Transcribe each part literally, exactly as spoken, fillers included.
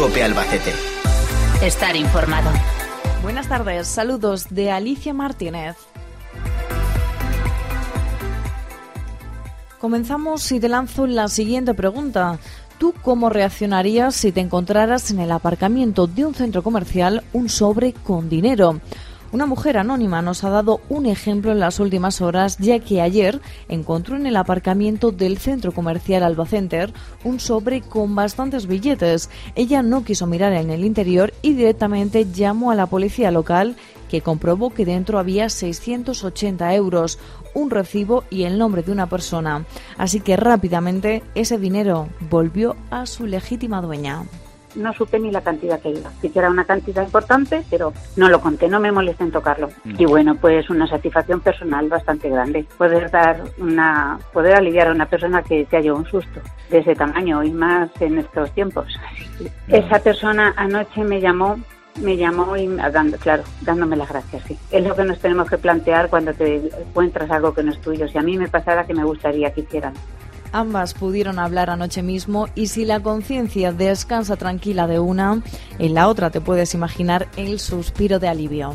COPE Albacete. Estar informado. Buenas tardes, saludos de Alicia Martínez. Comenzamos y te lanzo la siguiente pregunta. ¿Tú cómo reaccionarías si te encontraras en el aparcamiento de un centro comercial un sobre con dinero? Una mujer anónima nos ha dado un ejemplo en las últimas horas, ya que ayer encontró en el aparcamiento del centro comercial Albacenter un sobre con bastantes billetes. Ella no quiso mirar en el interior y directamente llamó a la policía local, que comprobó que dentro había seiscientos ochenta euros, un recibo y el nombre de una persona. Así que rápidamente ese dinero volvió a su legítima dueña. No supe ni la cantidad que iba. Sí que era una cantidad importante, pero no lo conté, no me molesté en tocarlo. Mm. Y bueno, pues una satisfacción personal bastante grande. Poder dar una, poder aliviar a una persona que se ha llevado un susto de ese tamaño y más en estos tiempos. Mm. Esa persona anoche me llamó, me llamó y dando, claro, dándome las gracias, sí. Es lo que nos tenemos que plantear cuando te encuentras algo que no es tuyo. Si a mí me pasara, que me gustaría que hicieran. Ambas pudieron hablar anoche mismo y si la conciencia descansa tranquila de una, en la otra te puedes imaginar el suspiro de alivio.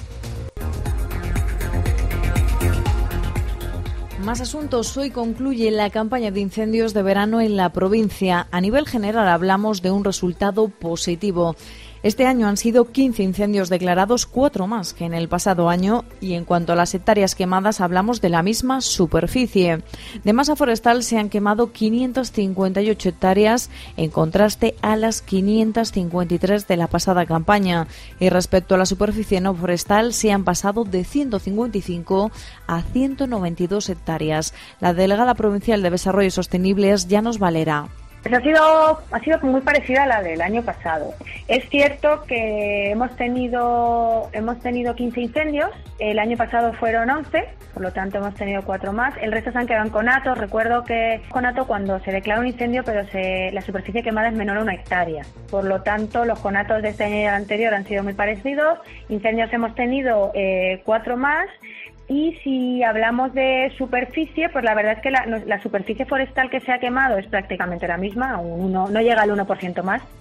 Más asuntos. Hoy concluye la campaña de incendios de verano en la provincia. A nivel general hablamos de un resultado positivo. Este año han sido quince incendios declarados, cuatro más que en el pasado año, y en cuanto a las hectáreas quemadas hablamos de la misma superficie. De masa forestal se han quemado quinientas cincuenta y ocho hectáreas, en contraste a las quinientas cincuenta y tres de la pasada campaña. Y respecto a la superficie no forestal se han pasado de ciento cincuenta y cinco a ciento noventa y dos hectáreas. La delegada provincial de Desarrollo Sostenible es Llanos Valera. Pues ha sido, ha sido muy parecida a la del año pasado. Es cierto que hemos tenido, hemos tenido quince incendios, el año pasado fueron once, por lo tanto hemos tenido cuatro más. El resto se han quedado en conatos. Recuerdo que conato cuando se declara un incendio, pero se, la superficie quemada es menor a una hectárea. Por lo tanto, los conatos de este año y el anterior han sido muy parecidos. Incendios hemos tenido eh, cuatro más. Y si hablamos de superficie, pues la verdad es que la, la superficie forestal que se ha quemado es prácticamente la misma, un uno, no llega al uno por ciento más.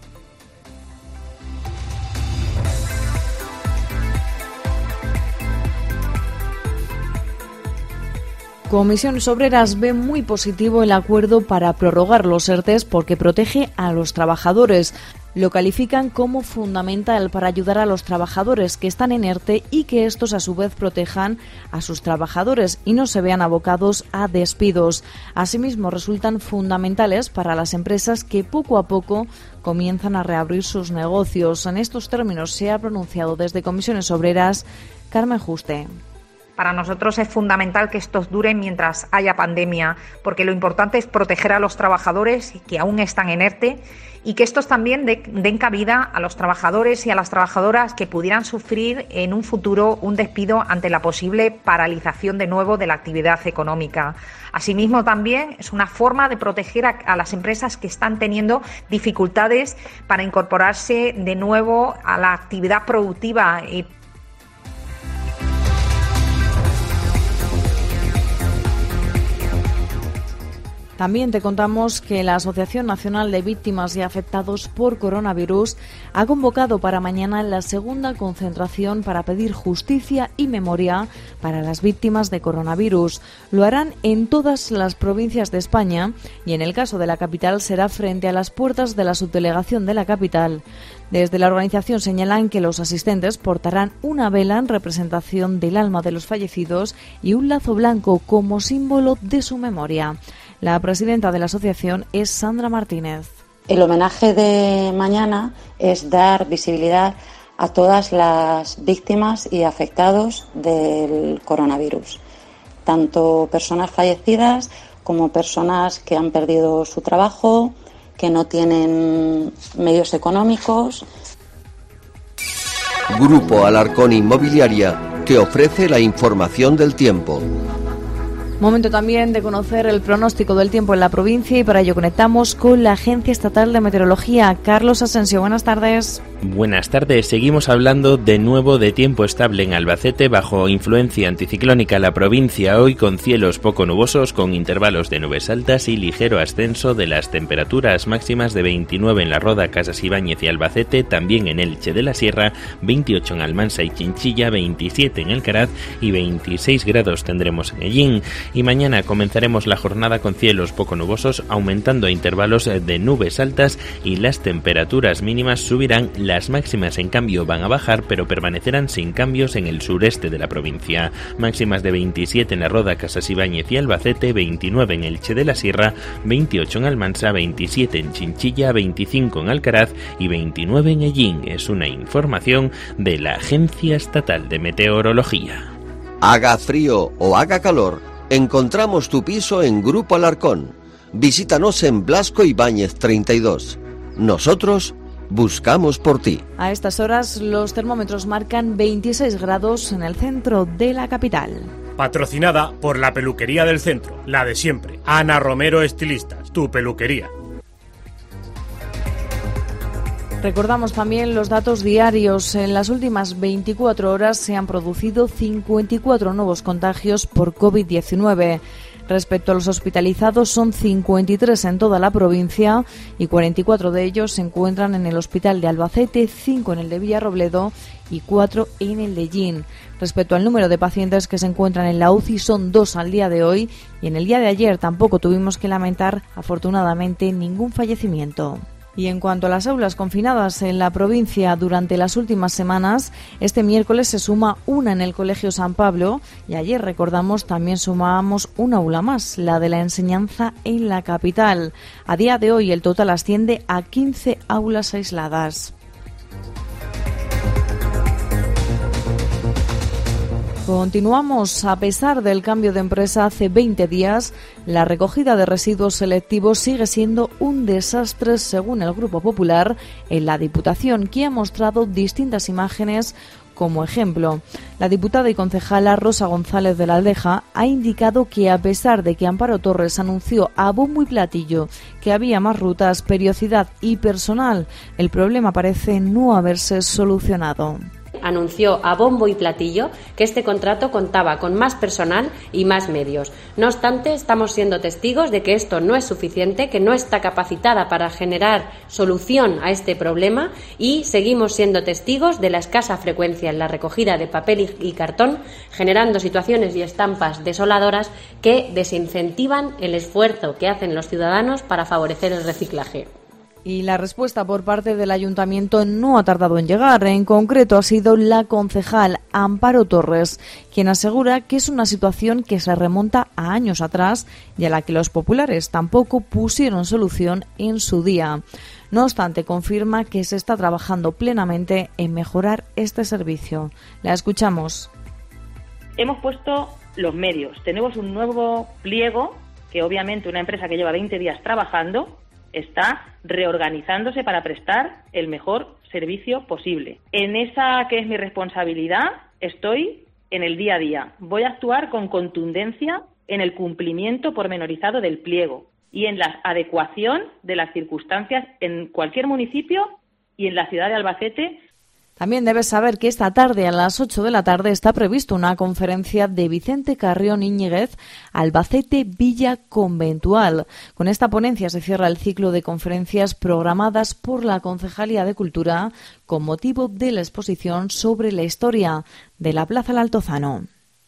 Comisiones Obreras ve muy positivo el acuerdo para prorrogar los ERTEs porque protege a los trabajadores. Lo califican como fundamental para ayudar a los trabajadores que están en ERTE y que estos a su vez protejan a sus trabajadores y no se vean abocados a despidos. Asimismo, resultan fundamentales para las empresas que poco a poco comienzan a reabrir sus negocios. En estos términos se ha pronunciado desde Comisiones Obreras Carmen Juste. Para nosotros es fundamental que estos duren mientras haya pandemia, porque lo importante es proteger a los trabajadores que aún están en ERTE y que estos también de, den cabida a los trabajadores y a las trabajadoras que pudieran sufrir en un futuro un despido ante la posible paralización de nuevo de la actividad económica. Asimismo, también es una forma de proteger a, a las empresas que están teniendo dificultades para incorporarse de nuevo a la actividad productiva y También te contamos que la Asociación Nacional de Víctimas y Afectados por Coronavirus ha convocado para mañana la segunda concentración para pedir justicia y memoria para las víctimas de coronavirus. Lo harán en todas las provincias de España y en el caso de la capital será frente a las puertas de la subdelegación de la capital. Desde la organización señalan que los asistentes portarán una vela en representación del alma de los fallecidos y un lazo blanco como símbolo de su memoria. La presidenta de la asociación es Sandra Martínez. El homenaje de mañana es dar visibilidad a todas las víctimas y afectados del coronavirus, tanto personas fallecidas como personas que han perdido su trabajo, que no tienen medios económicos. Grupo Alarcón Inmobiliaria te ofrece la información del tiempo. Momento también de conocer el pronóstico del tiempo en la provincia y para ello conectamos con la Agencia Estatal de Meteorología. Carlos Asensio, buenas tardes. Buenas tardes, seguimos hablando de nuevo de tiempo estable en Albacete bajo influencia anticiclónica. La provincia hoy con cielos poco nubosos, con intervalos de nubes altas y ligero ascenso de las temperaturas máximas de veintinueve en La Roda, Casas Ibáñez y Albacete, también en Elche de la Sierra, veintiocho en Almansa y Chinchilla, veintisiete en Alcaraz y veintiséis grados tendremos en Ellín. Y mañana comenzaremos la jornada con cielos poco nubosos, aumentando a intervalos de nubes altas y las temperaturas mínimas subirán. Las máximas, en cambio, van a bajar, pero permanecerán sin cambios en el sureste de la provincia. Máximas de veintisiete en La Roda, Casas Ibáñez y Albacete, veintinueve en Elche de la Sierra, veintiocho en Almansa, veintisiete en Chinchilla, veinticinco en Alcaraz y veintinueve en Ellín. Es una información de la Agencia Estatal de Meteorología. Haga frío o haga calor, encontramos tu piso en Grupo Alarcón. Visítanos en Blasco Ibáñez treinta y dos. Nosotros buscamos por ti. A estas horas los termómetros marcan veintiséis grados en el centro de la capital. Patrocinada por la peluquería del centro, la de siempre. Ana Romero Estilistas, tu peluquería. Recordamos también los datos diarios. En las últimas veinticuatro horas se han producido cincuenta y cuatro nuevos contagios por COVID diecinueve. Respecto a los hospitalizados, son cincuenta y tres en toda la provincia y cuarenta y cuatro de ellos se encuentran en el hospital de Albacete, cinco en el de Villarrobledo y cuatro en el de Ellín. Respecto al número de pacientes que se encuentran en la U C I, son dos al día de hoy y en el día de ayer tampoco tuvimos que lamentar, afortunadamente, ningún fallecimiento. Y en cuanto a las aulas confinadas en la provincia durante las últimas semanas, este miércoles se suma una en el Colegio San Pablo y ayer, recordamos, también sumábamos una aula más, la de la enseñanza en la capital. A día de hoy el total asciende a quince aulas aisladas. Continuamos. A pesar del cambio de empresa hace veinte días, la recogida de residuos selectivos sigue siendo un desastre, según el Grupo Popular, en la Diputación, que ha mostrado distintas imágenes como ejemplo. La diputada y concejala Rosa González de la Aldeja ha indicado que, a pesar de que Amparo Torres anunció a bombo y platillo que había más rutas, periodicidad y personal, el problema parece no haberse solucionado. Anunció a bombo y platillo que este contrato contaba con más personal y más medios. No obstante, estamos siendo testigos de que esto no es suficiente, que no está capacitada para generar solución a este problema y seguimos siendo testigos de la escasa frecuencia en la recogida de papel y cartón, generando situaciones y estampas desoladoras que desincentivan el esfuerzo que hacen los ciudadanos para favorecer el reciclaje. Y la respuesta por parte del Ayuntamiento no ha tardado en llegar. En concreto ha sido la concejal Amparo Torres, quien asegura que es una situación que se remonta a años atrás y a la que los populares tampoco pusieron solución en su día. No obstante, confirma que se está trabajando plenamente en mejorar este servicio. La escuchamos. Hemos puesto los medios. Tenemos un nuevo pliego que, obviamente, una empresa que lleva veinte días trabajando está reorganizándose para prestar el mejor servicio posible. En esa que es mi responsabilidad estoy en el día a día. Voy a actuar con contundencia en el cumplimiento pormenorizado del pliego y en la adecuación de las circunstancias en cualquier municipio y en la ciudad de Albacete. También debes saber que esta tarde a las ocho de la tarde está previsto una conferencia de Vicente Carrión Íñiguez, Albacete Villa Conventual. Con esta ponencia se cierra el ciclo de conferencias programadas por la Concejalía de Cultura con motivo de la exposición sobre la historia de la Plaza del Altozano.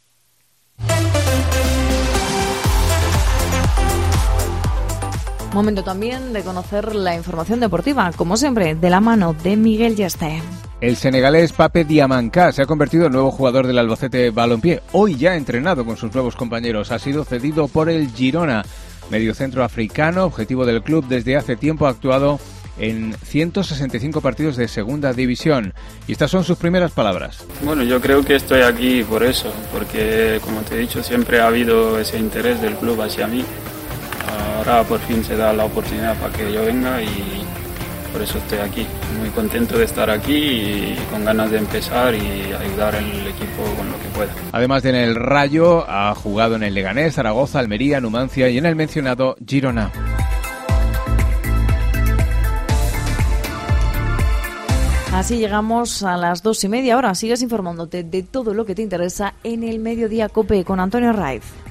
Momento también de conocer la información deportiva, como siempre, de la mano de Miguel Yeste. El senegalés Pape Diamanka se ha convertido en nuevo jugador del Albacete Balompié. Hoy ya ha entrenado con sus nuevos compañeros. Ha sido cedido por el Girona. Mediocentro africano, objetivo del club desde hace tiempo, ha actuado en ciento sesenta y cinco partidos de segunda división. Y estas son sus primeras palabras. Bueno, yo creo que estoy aquí por eso, porque como te he dicho, siempre ha habido ese interés del club hacia mí. Ahora por fin se da la oportunidad para que yo venga y, por eso estoy aquí. Muy contento de estar aquí y con ganas de empezar y ayudar al equipo con lo que pueda. Además de en el Rayo, ha jugado en el Leganés, Zaragoza, Almería, Numancia y en el mencionado Girona. Así llegamos a las dos y media. Ahora sigues informándote de todo lo que te interesa en el Mediodía COPE con Antonio Raiz.